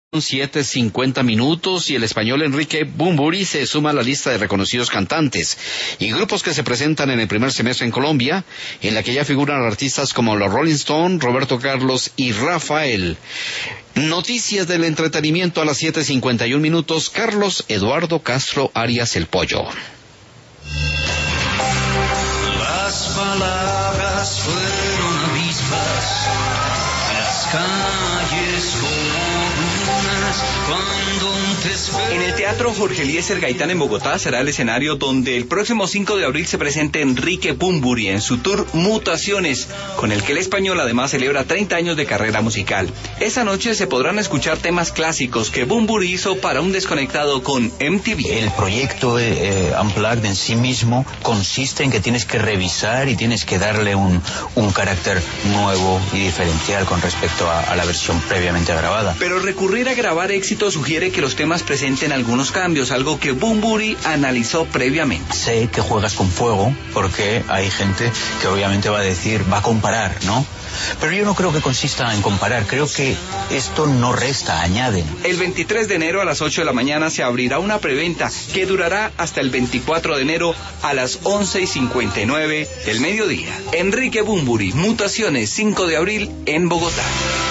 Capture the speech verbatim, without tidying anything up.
siete cincuenta minutos y el español Enrique Bunbury se suma a la lista de reconocidos cantantes y grupos que se presentan en el primer semestre en Colombia, en la que ya figuran artistas como los Rolling Stones, Roberto Carlos y Rafael. Noticias del entretenimiento a las siete cincuenta y un minutos, Carlos Eduardo Castro Arias el Pollo. Las palabras fueron avispas, las calles comunas, cuando te espero. En el Teatro Jorge Eliezer Gaitán en Bogotá será el escenario donde el próximo cinco de abril se presente Enrique Bunbury en su tour Mutaciones, con el que el español además celebra treinta años de carrera musical. Esa noche se podrán escuchar temas clásicos que Bunbury hizo para un desconectado con M T V. El proyecto eh, Unplugged en sí mismo consiste en que tienes que revisar y tienes que darle un, un carácter nuevo y diferencial con respecto a, a la versión previamente grabada. Pero recurrir a grabar éxitos sugiere que los temas presenten algunos cambios, algo que Bunbury analizó previamente. Sé que juegas con fuego porque hay gente que obviamente va a decir, va a comparar, ¿no? Pero yo no creo que consista en comparar, creo que esto no resta, añade. El veintitrés de enero a las ocho de la mañana se abrirá una preventa que durará hasta el veinticuatro de enero a las once y cincuenta y nueve del mediodía. Enrique Bunbury, Mutaciones, cinco de abril en Bogotá.